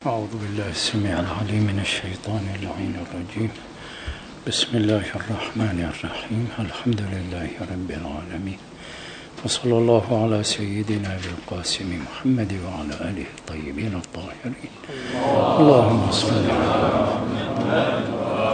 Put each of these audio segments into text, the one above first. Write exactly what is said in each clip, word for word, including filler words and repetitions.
أعوذ بالله السميع العليم من الشيطان اللعين الرجيم. بسم الله الرحمن الرحيم. الحمد لله رب العالمين، وصلى الله على سيدنا بالقاسم محمد وعلى آله الطيبين الطاهرين. اللهم صل على محمد.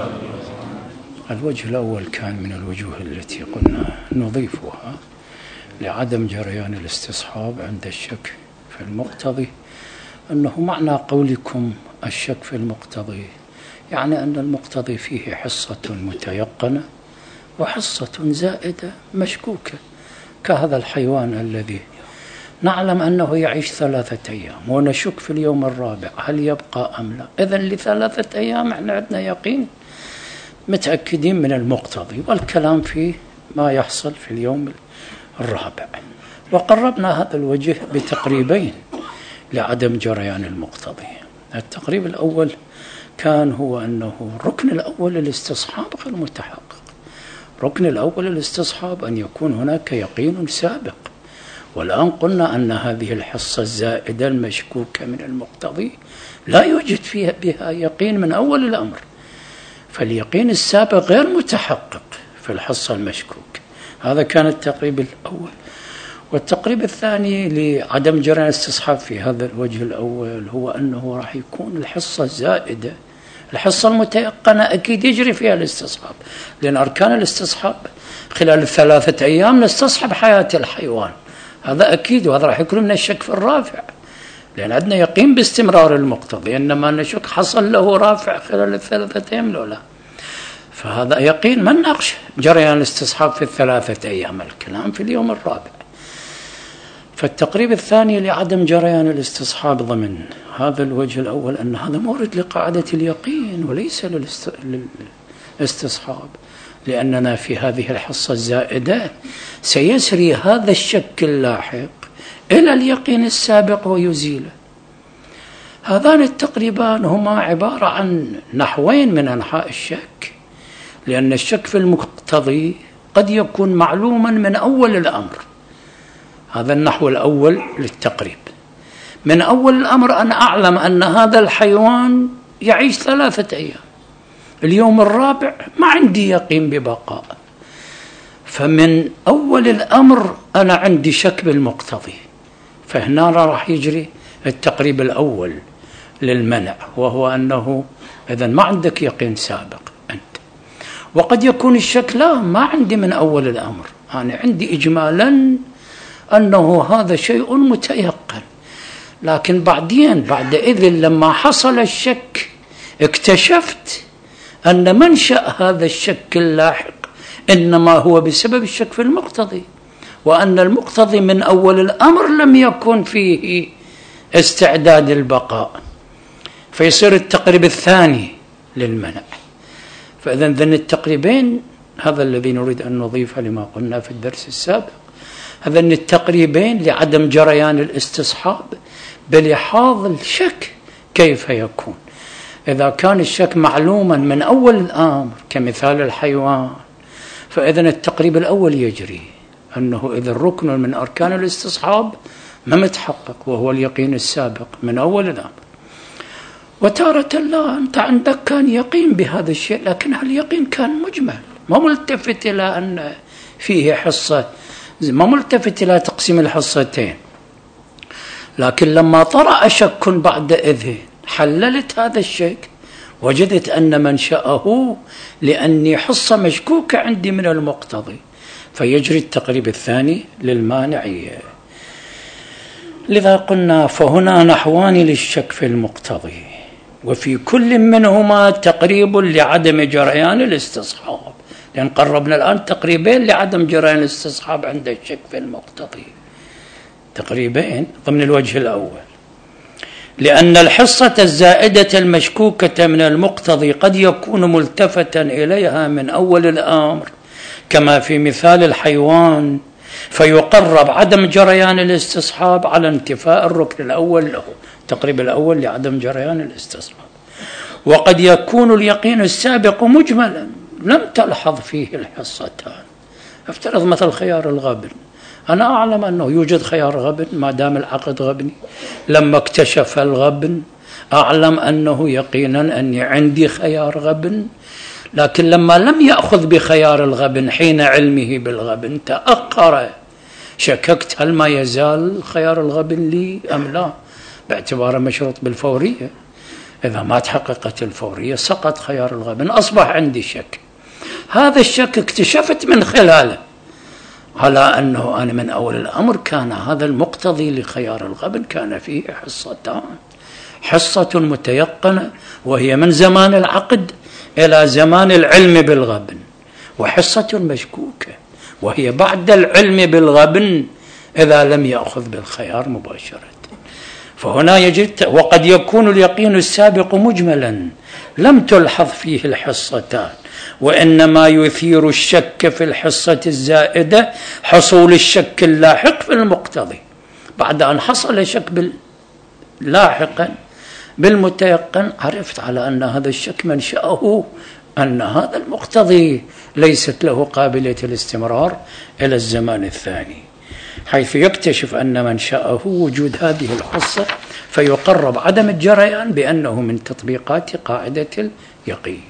الوجه الأول كان من الوجوه التي قلنا نضيفها لعدم جريان الاستصحاب عند الشك في المقتضي، أنه معنى قولكم الشك في المقتضي يعني أن المقتضي فيه حصة متيقنة وحصة زائدة مشكوكة، كهذا الحيوان الذي نعلم أنه يعيش ثلاثة أيام ونشك في اليوم الرابع هل يبقى أم لا. إذن لثلاثة أيام احنا عندنا يقين متأكدين من المقتضي، والكلام في ما يحصل في اليوم الرابع. وقربنا هذا الوجه بتقريبين لعدم جريان المقتضي. التقريب الأول كان هو أنه الركن الأول الاستصحاب غير متحقق. الركن الأول الاستصحاب أن يكون هناك يقين سابق، والآن قلنا أن هذه الحصة الزائدة المشكوكة من المقتضي لا يوجد فيها بها يقين من أول الأمر، فاليقين السابق غير متحقق في الحصة المشكوك. هذا كان التقريب الأول. والتقريب الثاني لعدم جريان الاستصحاب في هذا الوجه الأول هو أنه راح يكون الحصة الزائدة، الحصة المتيقنة أكيد يجري فيها الاستصحاب، لأن أركان الاستصحاب خلال الثلاثة أيام نستصحب حياة الحيوان، هذا أكيد، وهذا راح يكون من الشك في الرافع، لأن عندنا يقين باستمرار المقتضي، إنما نشك حصل له رافع خلال الثلاثة أيام لو لا، فهذا يقين ما نناقش جريان الاستصحاب في الثلاثة أيام، الكلام في اليوم الرابع. فالتقريب الثاني لعدم جريان الاستصحاب ضمن هذا الوجه الأول أن هذا مورد لقاعدة اليقين وليس للاستصحاب، لأننا في هذه الحصة الزائدة سيسري هذا الشك اللاحق إلى اليقين السابق ويزيله. هذان التقريبان هما عبارة عن نحوين من أنحاء الشك، لأن الشك في المقتضي قد يكون معلوما من أول الأمر، هذا النحو الأول للتقريب. من أول الأمر أنا أعلم أن هذا الحيوان يعيش ثلاثة أيام، اليوم الرابع ما عندي يقين ببقاء، فمن أول الأمر أنا عندي شك بالمقتضي، فهنا راح يجري التقريب الأول للمنع، وهو أنه إذن ما عندك يقين سابق أنت. وقد يكون الشك لا ما عندي من أول الأمر، أنا عندي إجمالا أنه هذا شيء متيقن، لكن بعدين بعد إذن لما حصل الشك اكتشفت أن منشأ هذا الشك اللاحق إنما هو بسبب الشك في المقتضي، وأن المقتضي من أول الأمر لم يكن فيه استعداد البقاء، فيصير التقريب الثاني للمنع. فإذن ذن التقريبين هذا الذي نريد أن نضيفه لما قلنا في الدرس السابق، هذين التقريبين لعدم جريان الاستصحاب بلحاظ الشك كيف يكون. إذا كان الشك معلوما من أول الأمر كمثال الحيوان، فإذن التقريب الأول يجري أنه إذا الركن من أركان الاستصحاب ما متحقق وهو اليقين السابق من أول الأمر. وتارة لا، أنت عندك كان يقين بهذا الشيء، لكن هاليقين كان مجمل، ما ملتفت إلى أن فيه حصة، ما ملتفت إلى تقسيم الحصتين، لكن لما طرأ شك بعد إذن حللت هذا الشك، وجدت أن منشأه لأني حصة مشكوكة عندي من المقتضي، فيجري التقريب الثاني للمانعية. لذا قلنا فهنا نحوان للشك في المقتضي، وفي كل منهما تقريب لعدم جريان الاستصحاب، لأن قربنا الآن تقريبين لعدم جريان الاستصحاب عند الشك في المقتضي، تقريبين ضمن الوجه الأول، لأن الحصة الزائدة المشكوكة من المقتضي قد يكون ملتفتا إليها من أول الأمر كما في مثال الحيوان، فيقرب عدم جريان الاستصحاب على انتفاء الركن الأول له، التقريب الأول لعدم جريان الاستصحاب. وقد يكون اليقين السابق مجملا لم تلحظ فيه الحصتان. افترض مثل خيار الغبن، أنا أعلم أنه يوجد خيار غبن ما دام العقد غبني، لما اكتشف الغبن أعلم أنه يقينا أني عندي خيار غبن، لكن لما لم يأخذ بخيار الغبن حين علمه بالغبن تأخر، شككت هل ما يزال خيار الغبن لي أم لا، باعتباره مشروط بالفورية. إذا ما تحققت الفورية سقط خيار الغبن، أصبح عندي شك. هذا الشك اكتشفت من خلاله على أنه أنا من أول الأمر كان هذا المقتضي لخيار الغبن كان فيه حصتان، حصة متيقنة وهي من زمان العقد إلى زمان العلم بالغبن، وحصة مشكوكة وهي بعد العلم بالغبن إذا لم يأخذ بالخيار مباشرة. فهنا يجد، وقد يكون اليقين السابق مجملا لم تلحظ فيه الحصتان، وإنما يثير الشك في الحصة الزائدة حصول الشك اللاحق في المقتضي. بعد أن حصل شك لاحقا بالمتيقن عرفت على أن هذا الشك منشأه أن هذا المقتضي ليست له قابلية الاستمرار إلى الزمان الثاني، حيث يكتشف أن منشأه وجود هذه الحصة، فيقرب عدم الجريان بأنه من تطبيقات قاعدة اليقين.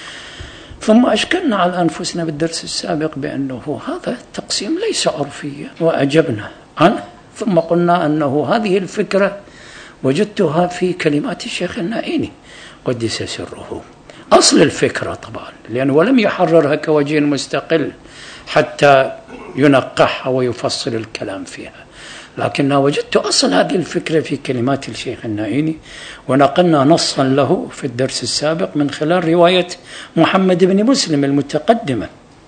ثم أشكلنا على أنفسنا بالدرس السابق بأنه هذا التقسيم ليس عرفيا وأجبنا عنه، ثم قلنا أنه هذه الفكرة وجدتها في كلمات الشيخ النائيني قدس سره، أصل الفكرة طبعا، لأنه ولم يحررها كوجه مستقل حتى ينقحها ويفصل الكلام فيها، لكن وجدت أصل هذه الفكرة في كلمات الشيخ النائيني، ونقلنا نصا له في الدرس السابق من خلال رواية محمد بن مسلم المتقدمة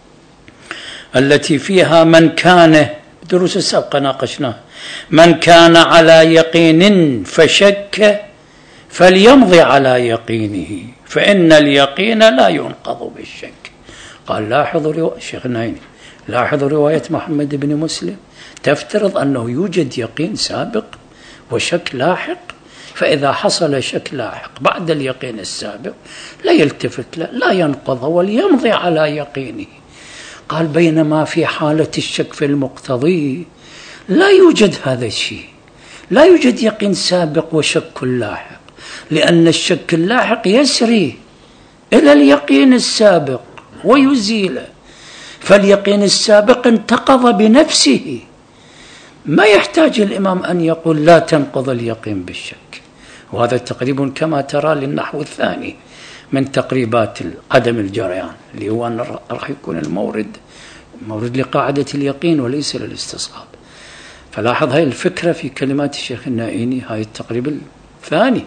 التي فيها من كان، دروس السابقة ناقشناها، من كان على يقين فشك فليمضي على يقينه فإن اليقين لا ينقض بالشك. قال لاحظوا رواية الشيخ النائيني، لاحظوا رواية محمد بن مسلم تفترض أنه يوجد يقين سابق وشك لاحق، فإذا حصل شك لاحق بعد اليقين السابق لا يلتفت له، لا ينقض وليمضي على يقينه. قال بينما في حالة الشك في المقتضي لا يوجد هذا الشيء، لا يوجد يقين سابق وشك لاحق، لأن الشك اللاحق يسري إلى اليقين السابق ويزيله، فاليقين السابق انتقض بنفسه، ما يحتاج الإمام أن يقول لا تنقض اليقين بالشك. وهذا تقريب كما ترى للنحو الثاني من تقريبات عدم الجريان، اللي هو أن راح يكون المورد مورد لقاعدة اليقين وليس للاستصحاب. فلاحظ هاي الفكرة في كلمات الشيخ النائيني، هاي التقريب الثاني.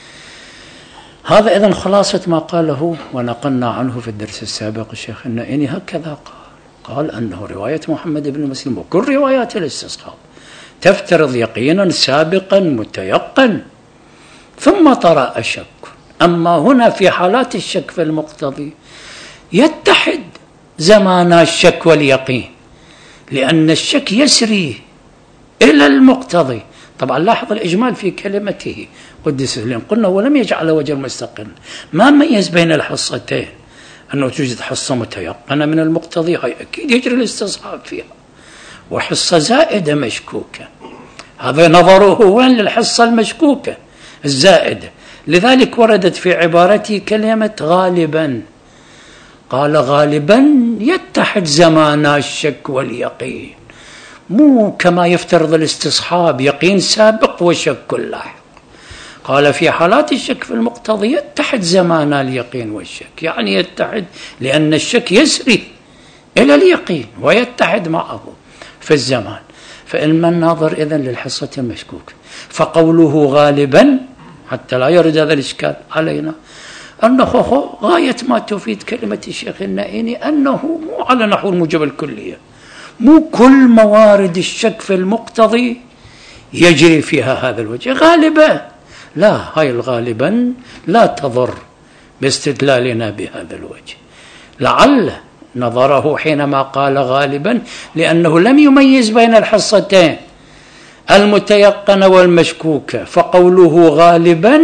هذا إذن خلاصة ما قاله ونقلنا عنه في الدرس السابق. الشيخ النائيني هكذا قال، قال أنه رواية محمد بن مسلم وكل روايات الاستصحاب تفترض يقينا سابقا متيقن ثم طرأ الشك. أما هنا في حالات الشك في المقتضي يتحد زمان الشك واليقين، لأن الشك يسري إلى المقتضي. طبعا لاحظ الإجمال في كلمته قدس لأن قلنا ولم يجعل وجه مستقل، ما ميز بين الحصتين، أنه توجد حصة متيقنة من المقتضي هاي أكيد يجري الاستصحاب فيها، وحصة زائدة مشكوكة، هذا نظره وين للحصة المشكوكة الزائدة. لذلك وردت في عبارته كلمة غالبا، قال غالبا يتحد زمان الشك واليقين، مو كما يفترض الاستصحاب يقين سابق وشك لاحق. قال في حالات الشك في المقتضي يتحد زمان اليقين والشك، يعني يتحد لأن الشك يسري إلى اليقين ويتحد معه في الزمان. فإلما الناظر إذن للحصة المشكوكة، فقوله غالبا حتى لا يرد هذا الإشكال علينا أنه غاية ما تفيد كلمة الشيخ النائيني أنه مو على نحو الموجب الكلية، مو كل موارد الشك في المقتضي يجري فيها هذا الوجه غالبا، لا، هاي الغالبا لا تضر باستدلالنا بهذا الوجه. لعل نظره حينما قال غالبا لأنه لم يميز بين الحصتين المتيقنة والمشكوكة، فقوله غالبا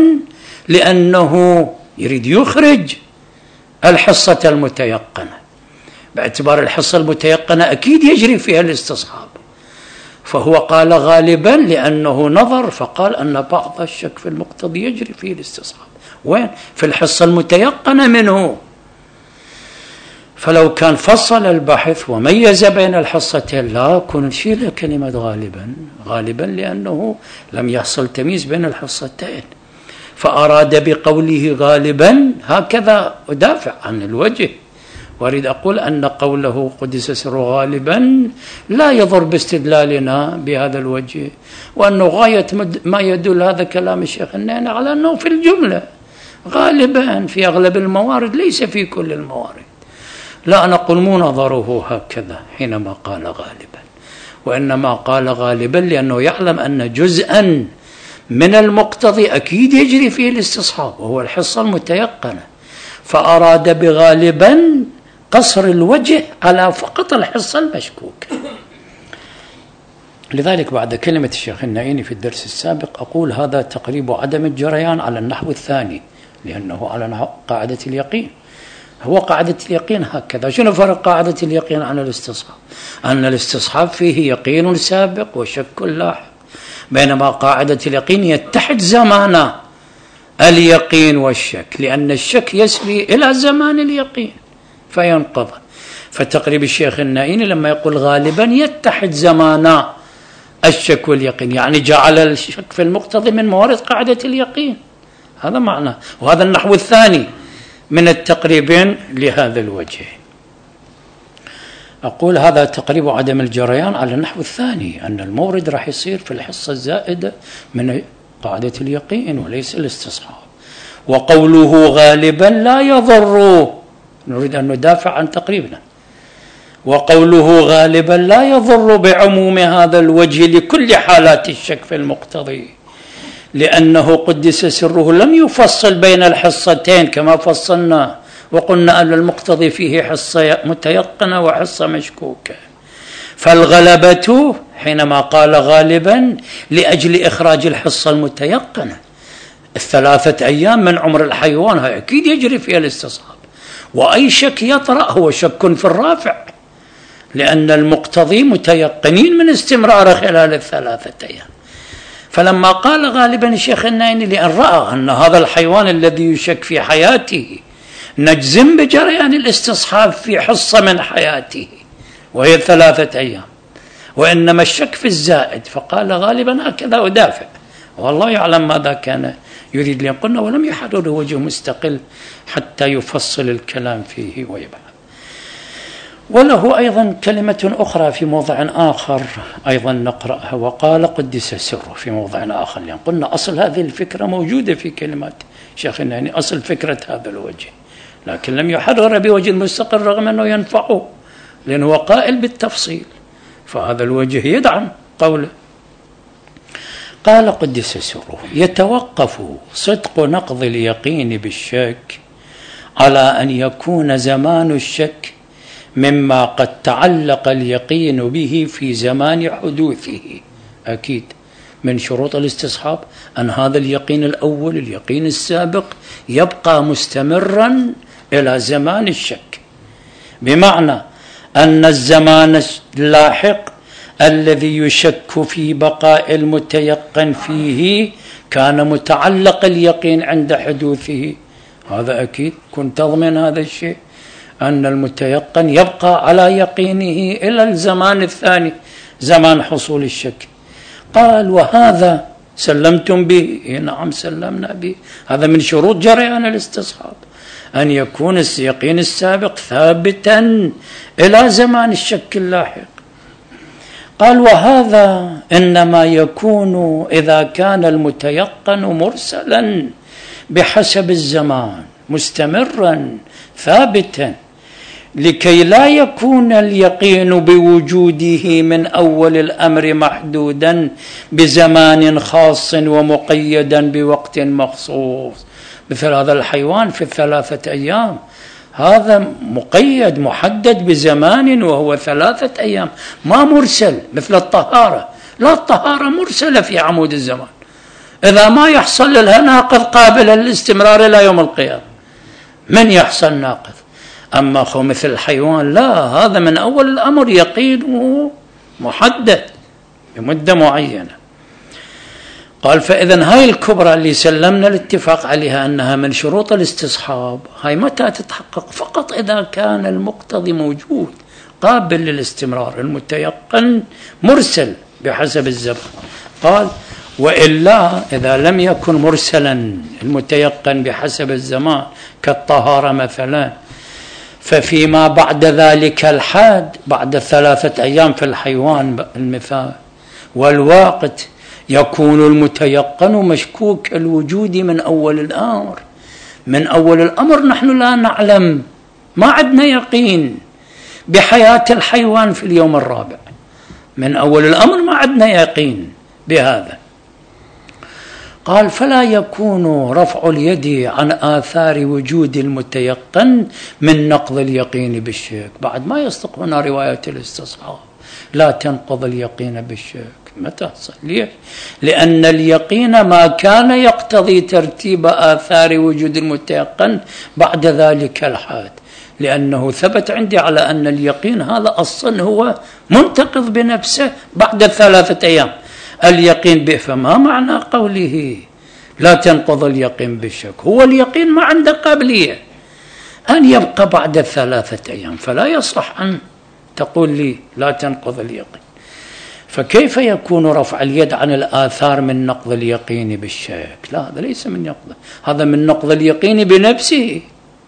لأنه يريد يخرج الحصة المتيقنة، باعتبار الحصة المتيقنة أكيد يجري فيها الاستصحاب، فهو قال غالبا لأنه نظر فقال أن بعض الشك في المقتضي يجري فيه الاستصحاب. وين؟ في الحصة المتيقنة منه. فلو كان فصل البحث وميز بين الحصتين لا كن نشيل كلمة غالبا، غالبا لأنه لم يحصل تمييز بين الحصتين. فأراد بقوله غالبا هكذا أدافع عن الوجه، وأريد أقول أن قوله قدس سره غالبا لا يضر باستدلالنا بهذا الوجه، وأنه غاية ما يدل هذا كلام الشيخ الناني على أنه في الجملة غالبا في أغلب الموارد ليس في كل الموارد. لا نقول مو نظره هكذا حينما قال غالبا، وإنما قال غالبا لأنه يعلم أن جزءا من المقتضي أكيد يجري فيه الاستصحاب وهو الحصة المتيقنة، فأراد بغالبا قصر الوجه على فقط الحصة المشكوكة. لذلك بعد كلمة الشيخ النائيني في الدرس السابق أقول هذا تقريب عدم الجريان على النحو الثاني، لأنه على قاعدة اليقين. هو قاعدة اليقين هكذا. شنو فرق قاعدة اليقين عن الاستصحاب؟ أن الاستصحاب فيه يقين سابق وشك لاحق، بينما قاعدة اليقين يتحد زمان اليقين والشك، لأن الشك يسري إلى زمان اليقين فينقضي. فتقريب الشيخ النائيني لما يقول غالبا يتحد زمان الشك واليقين، يعني جعل الشك في المقتضي من موارد قاعدة اليقين. هذا معنى، وهذا النحو الثاني من التقريبين لهذا الوجه. أقول هذا تقريب عدم الجريان على النحو الثاني، أن المورد راح يصير في الحصة الزائدة من قاعدة اليقين وليس الاستصحاب. وقوله غالبا لا يضر، نريد أن ندافع عن تقريبنا، وقوله غالبا لا يضر بعموم هذا الوجه لكل حالات الشك في المقتضي، لأنه قدس سره لم يفصل بين الحصتين كما فصلنا وقلنا أن المقتضي فيه حصة متيقنة وحصة مشكوكة. فالغلبة حينما قال غالبا لأجل إخراج الحصة المتيقنة، الثلاثة أيام من عمر الحيوان هاي أكيد يجري فيها الاستصحاب، وأي شك يطرأ هو شك في الرافع، لأن المقتضي متيقنين من استمرار خلال الثلاثة أيام. فلما قال غالبا الشيخ النائيني لأن رأى أن هذا الحيوان الذي يشك في حياته نجزم بجريان الاستصحاب في حصة من حياته وهي ثلاثة أيام، وإنما الشك في الزائد، فقال غالبا هكذا أدافع، والله يعلم ماذا كان يريد. لأن قلنا ولم يحرره وجه مستقل حتى يفصل الكلام فيه ويبحث. وله أيضا كلمة أخرى في موضع آخر أيضا نقرأها، وقال قدس سره في موضع آخر، لأن قلنا أصل هذه الفكرة موجودة في كلمات شيخ النائيني، أصل فكرة هذا الوجه، لكن لم يحرر بوجه مستقل رغم أنه ينفعه لأنه قائل بالتفصيل، فهذا الوجه يدعم قوله. قال قدس سره يتوقف صدق نقض اليقين بالشك على أن يكون زمان الشك مما قد تعلق اليقين به في زمان حدوثه. أكيد من شروط الاستصحاب أن هذا اليقين الأول اليقين السابق يبقى مستمرا إلى زمان الشك، بمعنى أن الزمان اللاحق الذي يشك في بقاء المتيقن فيه كان متعلق اليقين عند حدوثه. هذا أكيد كنت تضمن هذا الشيء، أن المتيقن يبقى على يقينه إلى الزمان الثاني زمان حصول الشك. قال وهذا سلمتم به؟ نعم سلمنا به، هذا من شروط جريان الاستصحاب أن يكون اليقين السابق ثابتا إلى زمان الشك اللاحق. قال وهذا إنما يكون إذا كان المتيقن مرسلا بحسب الزمان مستمرا ثابتا، لكي لا يكون اليقين بوجوده من أول الأمر محدودا بزمان خاص ومقيدا بوقت مخصوص. مثل هذا الحيوان في الثلاثة أيام هذا مقيد محدد بزمان وهو ثلاثة أيام، ما مرسل مثل الطهارة. لا، الطهارة مرسلة في عمود الزمان، إذا ما يحصل لها ناقض قابل للاستمرار إلى يوم القيامة من يحصل ناقض. أما خو مثل الحيوان لا، هذا من أول الأمر يقينه محدد بمدة معينة. قال فإذا هاي الكبرى اللي سلمنا الاتفاق عليها أنها من شروط الاستصحاب، هاي متى تتحقق؟ فقط إذا كان المقتضي موجود قابل للاستمرار، المتيقن مرسل بحسب الزمان. قال وإلا إذا لم يكن مرسلا المتيقن بحسب الزمان كالطهارة مثلا، ففيما بعد ذلك الحد بعد ثلاثة أيام في الحيوان المثال والوقت يكون المتيقن مشكوك الوجود من أول الأمر. من أول الأمر نحن لا نعلم، ما عندنا يقين بحياة الحيوان في اليوم الرابع، من أول الأمر ما عندنا يقين بهذا. قال فلا يكون رفع اليد عن آثار وجود المتيقن من نقض اليقين بالشك. بعد ما يصدق هنا رواية الاستصحاب لا تنقض اليقين بالشك. متى تصل؟ ليه؟ لأن اليقين ما كان يقتضي ترتيب آثار وجود المتيقن بعد ذلك الحد، لأنه ثبت عندي على أن اليقين هذا أصلا هو منتقض بنفسه بعد ثلاثة أيام اليقين به. فما معنى قوله لا تنقض اليقين بالشك؟ هو اليقين ما عنده قابلية أن يبقى بعد ثلاثة أيام، فلا يصح أن تقول لي لا تنقض اليقين. فكيف يكون رفع اليد عن الآثار من نقض اليقين بالشك؟ لا، هذا ليس من نقض، هذا من نقض اليقين بنفسه.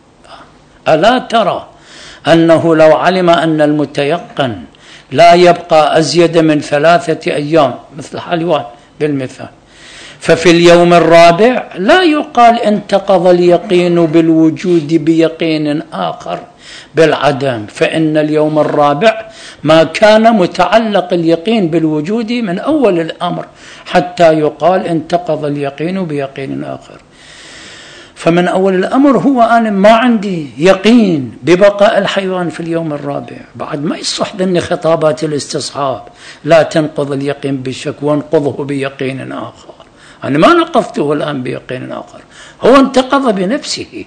ألا ترى أنه لو علم أن المتيقن لا يبقى أزيد من ثلاثة أيام مثل الحيوان بالمثال، ففي اليوم الرابع لا يقال انتقض اليقين بالوجود بيقين آخر بالعدم، فإن اليوم الرابع ما كان متعلق اليقين بالوجود من أول الأمر حتى يقال انتقض اليقين بيقين آخر. فمن أول الأمر هو أنا ما عندي يقين ببقاء الحيوان في اليوم الرابع، بعد ما يصح ذني خطابات الاستصحاب لا تنقض اليقين بالشك وانقضه بيقين آخر. أنا ما نقضته الآن بيقين آخر، هو انتقض بنفسه.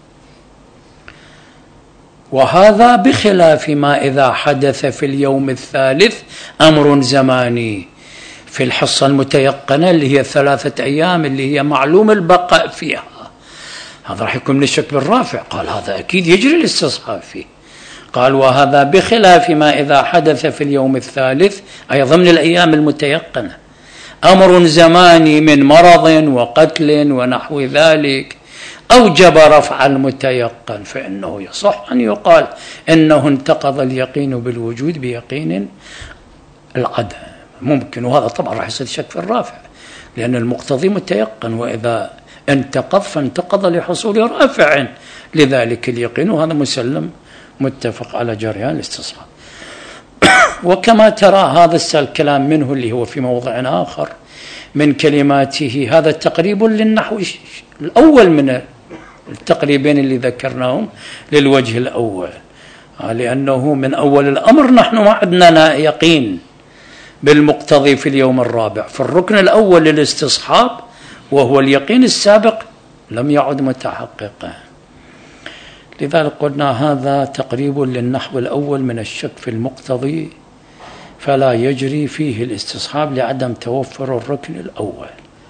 وهذا بخلاف ما إذا حدث في اليوم الثالث أمر زماني في الحصة المتيقنة اللي هي ثلاثة أيام اللي هي معلوم البقاء فيها، هذا راح يكون من الشك بالرافع. قال هذا أكيد يجري الاستصحاب فيه. قال وهذا بخلاف ما إذا حدث في اليوم الثالث أي ضمن الأيام المتيقنة أمر زماني من مرض وقتل ونحو ذلك أوجب رفع المتيقن، فإنه يصح أن يقال إنه انتقض اليقين بالوجود بيقين العدم ممكن. وهذا طبعا راح يصير شك في الرافع لأن المقتضي متيقن، وإذا انتقض فانتقض لحصول رافع لذلك اليقين، وهذا مسلم متفق على جريان الاستصحاب. وكما ترى هذا الكلام منه اللي هو في موضع آخر من كلماته، هذا تقريب للنحو الأول من التقريبين اللي ذكرناهم للوجه الأول، لأنه من أول الأمر نحن ما عندنا يقين بالمقتضي في اليوم الرابع، في الركن الأول للاستصحاب وهو اليقين السابق لم يعد متحققا. لذلك قلنا هذا تقريب للنحو الأول من الشك في المقتضي فلا يجري فيه الاستصحاب لعدم توفر الركن الأول.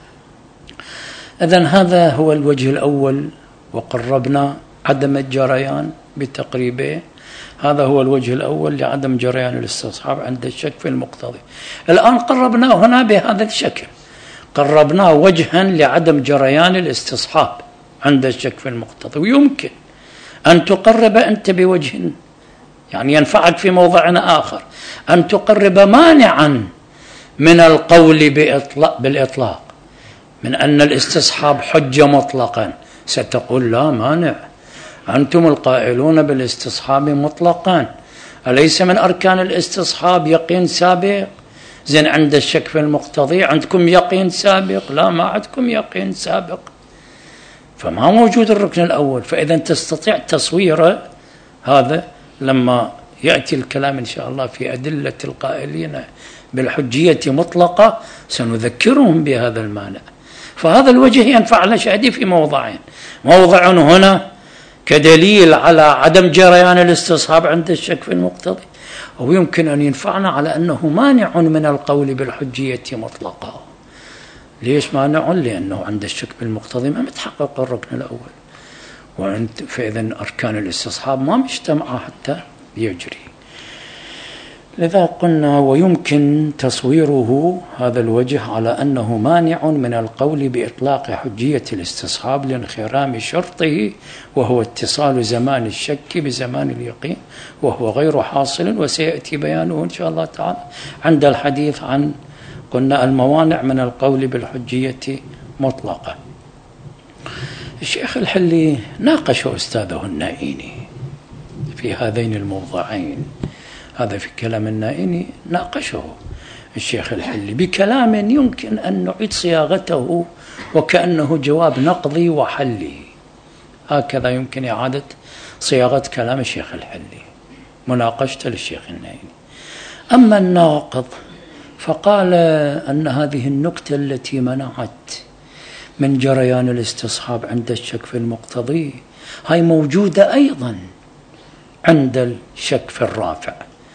إذن هذا هو الوجه الأول، وقربنا عدم الجريان بتقريبه. هذا هو الوجه الأول لعدم جريان الاستصحاب عند الشك في المقتضي. الآن قربناه هنا بهذا الشكل، قربناه وجها لعدم جريان الاستصحاب عند الشك في المقتضي. ويمكن أن تقرب أنت بوجه يعني ينفعك في موضع آخر، أن تقرب مانعا من القول بإطلاق بالإطلاق من أن الاستصحاب حجة مطلقا. ستقول لا مانع، أنتم القائلون بالاستصحاب مطلقا، أليس من أركان الاستصحاب يقين سابق؟ زين عند الشك في المقتضي عندكم يقين سابق؟ لا، ما عندكم يقين سابق، فما موجود الركن الأول. فإذا تستطيع تصويره هذا لما يأتي الكلام إن شاء الله في أدلة القائلين بالحجية مطلقة سنذكرهم بهذا المانع. فهذا الوجه ينفع الأشعري في موضعين، موضع هنا كدليل على عدم جريان الاستصحاب عند الشك في المقتضي، أو يمكن أن ينفعنا على أنه مانع من القول بالحجية مطلقا. ليش مانع؟ لأنه عند الشك بالمقتضي ما متحقق الركن الأول، وعند فإذا أركان الاستصحاب ما مجتمعة حتى يجري. لذا قلنا ويمكن تصويره هذا الوجه على أنه مانع من القول بإطلاق حجية الاستصحاب لانخرام شرطه، وهو اتصال زمان الشك بزمان اليقين، وهو غير حاصل، وسيأتي بيانه إن شاء الله تعالى عند الحديث عن قلنا الموانع من القول بالحجية مطلقة. الشيخ الحلي ناقش أستاذه النائيني في هذين الموضعين. هذا في كلام النائيني ناقشه الشيخ الحلي بكلام يمكن أن نعيد صياغته وكأنه جواب نقضي وحلي. هكذا يمكن إعادة صياغة كلام الشيخ الحلي مناقشته للشيخ النائيني. أما الناقض فقال أن هذه النكتة التي منعت من جريان الاستصحاب عند الشك في المقتضي هاي موجودة أيضا عند الشك في الرافع،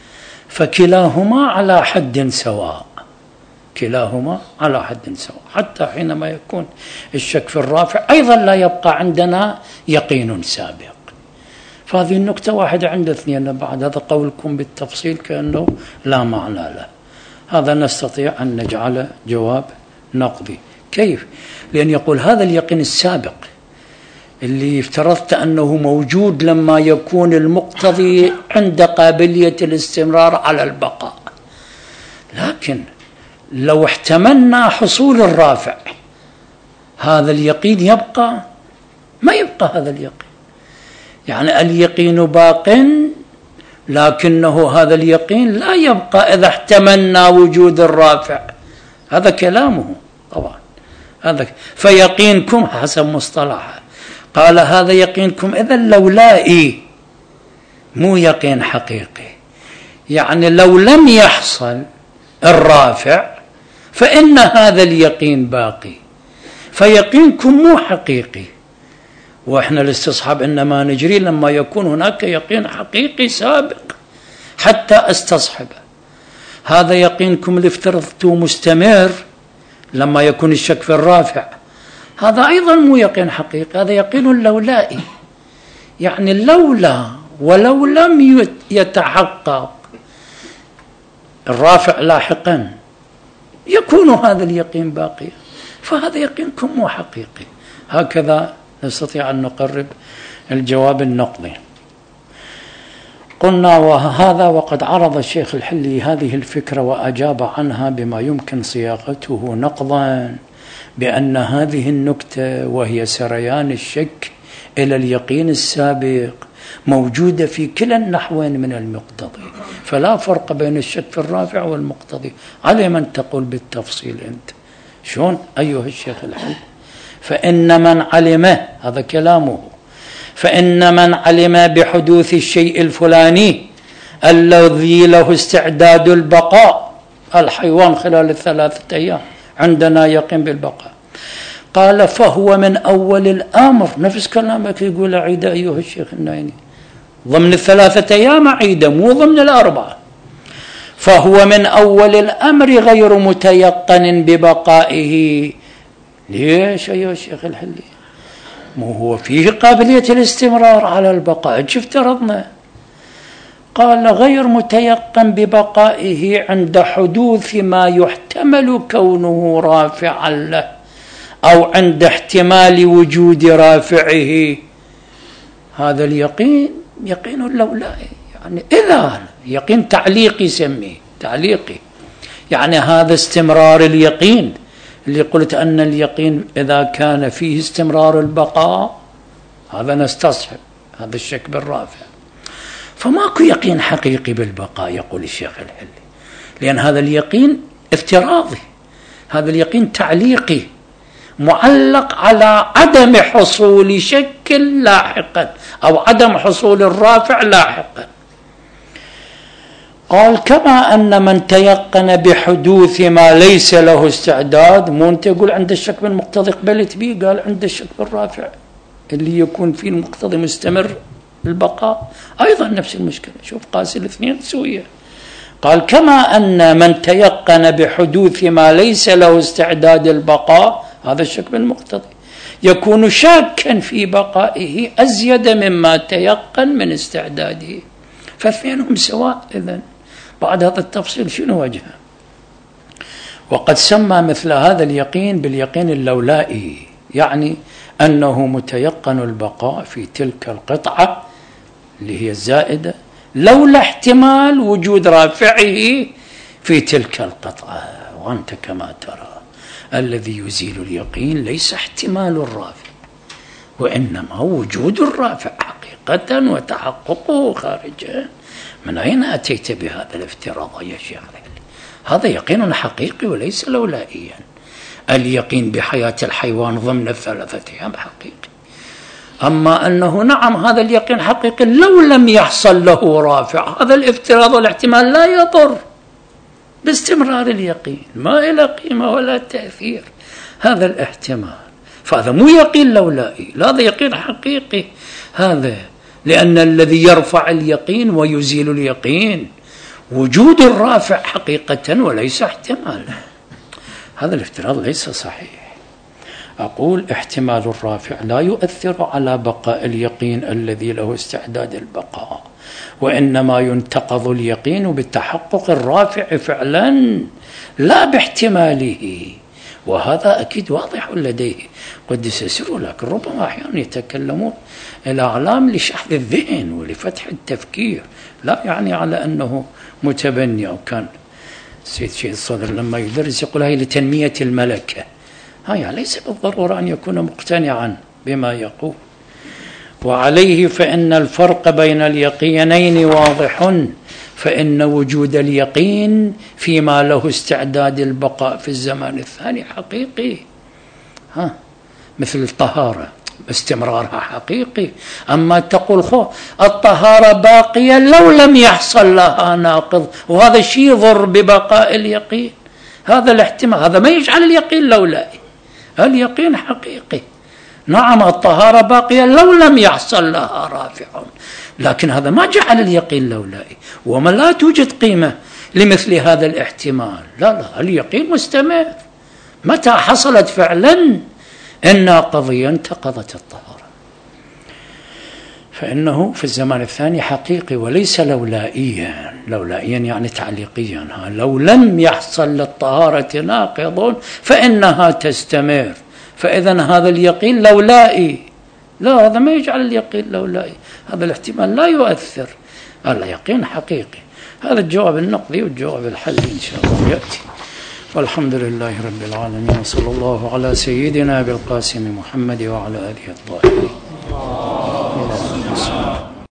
فكلاهما على حد سواء، كلاهما على حد سواء، حتى حينما يكون الشك في الرافع أيضا لا يبقى عندنا يقين سابق. فهذه النكتة واحدة عند اثنين، بعد هذا قولكم بالتفصيل كأنه لا معنى له. هذا نستطيع أن نجعل جواب نقضي. كيف؟ لأن يقول هذا اليقين السابق اللي افترضت أنه موجود لما يكون المقتضي عند قابلية الاستمرار على البقاء، لكن لو احتملنا حصول الرافع هذا اليقين يبقى؟ ما يبقى هذا اليقين. يعني اليقين باق، لكنه هذا اليقين لا يبقى إذا احتملنا وجود الرافع. هذا كلامه طبعا. هذا فيقينكم حسب مصطلحه قال هذا يقينكم إذا لولائي مو يقين حقيقي، يعني لو لم يحصل الرافع فإن هذا اليقين باقي، فيقينكم مو حقيقي. وإحنا الاستصحاب إنما نجري لما يكون هناك يقين حقيقي سابق حتى استصحبه. هذا يقينكم اللي افترضتوه مستمر لما يكون الشك في الرافع، هذا أيضا مو يقين حقيقي، هذا يقين لولائي. يعني لولا ولو لم يتحقق الرافع لاحقا يكون هذا اليقين باقيا، فهذا يقينكم مو حقيقي. هكذا نستطيع أن نقرب الجواب النقضي. قلنا وهذا وقد عرض الشيخ الحلي هذه الفكرة وأجاب عنها بما يمكن صياغته نقضا، بأن هذه النكتة وهي سريان الشك إلى اليقين السابق موجودة في كلا النحوين من المقتضي، فلا فرق بين الشك في الرافع والمقتضي. على من تقول بالتفصيل أنت شون أيها الشيخ الحلي؟ فإن من علم، هذا كلامه، فإن من علم بحدوث الشيء الفلاني الذي له استعداد البقاء، الحيوان خلال الثلاثة أيام عندنا يقين بالبقاء، قال فهو من أول الأمر. نفس كلامك يقول عيد أيها الشيخ النائيني، ضمن الثلاثة أيام عيد مو ضمن الأربعة. فهو من أول الأمر غير متيقن ببقائه. ليش أيها الشيخ الحلي؟ مو هو فيه قابلية الاستمرار على البقاء، شو افترضنا؟ قال غير متيقن ببقائه عند حدوث ما يحتمل كونه رافعا له، أو عند احتمال وجود رافعه. هذا اليقين يقين لولائي، يعني إذا يقين تعليقي يسميه تعليقي، يعني هذا استمرار اليقين اللي قلت أن اليقين إذا كان فيه استمرار البقاء هذا نستصحب هذا الشك بالرافع. فماكو يقين حقيقي بالبقاء يقول الشيخ الحلي، لأن هذا اليقين افتراضي، هذا اليقين تعليقي معلق على عدم حصول شك لاحقا أو عدم حصول الرافع لاحقا. قال كما أن من تيقن بحدوث ما ليس له استعداد، مو أنت يقول عند الشك بالمقتضي قبلت به، قال عند الشك بالرافع اللي يكون فيه المقتضي مستمر البقاء أيضا نفس المشكلة. شوف قاس الاثنين سوية، قال كما أن من تيقن بحدوث ما ليس له استعداد البقاء، هذا الشك بالمقتضي، يكون شاكا في بقائه أزيد مما تيقن من استعداده، فاثنينهم سواء. إذن بعد هذا التفصيل شنو وجهه؟ وقد سمى مثل هذا اليقين باليقين اللولائي، يعني أنه متيقن البقاء في تلك القطعة اللي هي الزائدة لولا احتمال وجود رافعه في تلك القطعة. وأنت كما ترى الذي يزيل اليقين ليس احتمال الرافع، وإنما وجود الرافع حقيقة وتحققه خارجا. من أين أتيت بهذا الافتراض يا شيخ؟ هذا يقين حقيقي وليس لولائيا. اليقين بحياة الحيوان ضمن الثلاثة أيام حقيقي، أما أنه نعم هذا اليقين حقيقي لو لم يحصل له رافع، هذا الافتراض والاحتمال لا يضر باستمرار اليقين، ما له قيمة ولا تأثير هذا الاحتمال. فهذا مو يقين لولائي، لا هذا يقين حقيقي هذا، لأن الذي يرفع اليقين ويزيل اليقين وجود الرافع حقيقة وليس احتمالا. هذا الافتراض ليس صحيح. أقول احتمال الرافع لا يؤثر على بقاء اليقين الذي له استعداد البقاء، وإنما ينتقض اليقين بتحقق الرافع فعلا لا باحتماله، وهذا أكيد واضح لديه قدس سره. لكن ربما أحيانا يتكلمون الأعلام لشحذ الذهن ولفتح التفكير، لا يعني على أنه متبني. أو كان سيد شيخ الصدر لما يدرس يقول هاي لتنمية الملكة، هاي ليس بالضرورة أن يكون مقتنعا بما يقول. وعليه فإن الفرق بين اليقينين واضح، فإن وجود اليقين فيما له استعداد البقاء في الزمان الثاني حقيقي، ها مثل الطهارة باستمرارها حقيقي. أما تقول خو الطهارة باقية لو لم يحصل لها ناقض، وهذا الشيء يضر ببقاء اليقين، هذا الاحتمال هذا ما يجعل اليقين لولائي، اليقين حقيقي. نعم الطهارة باقية لو لم يحصل لها رافع، لكن هذا ما جعل اليقين لولائي، وما لا توجد قيمة لمثل هذا الاحتمال. لا لا اليقين مستمر، متى حصلت فعلا الناقضية انتقضت الطهارة، فإنه في الزمان الثاني حقيقي وليس لولائيا. لولائيا يعني تعليقيا، لو لم يحصل للطهارة ناقض فإنها تستمر، فإذا هذا اليقين لولائي. لا هذا ما يجعل اليقين لولائي، هذا الاحتمال لا يؤثر، هذا يقين حقيقي. هذا الجواب النقدي، والجواب الحل إن شاء الله يأتي. والحمد لله رب العالمين، وصلى الله على سيدنا بالقاسم محمد وعلى آله الطاهرين.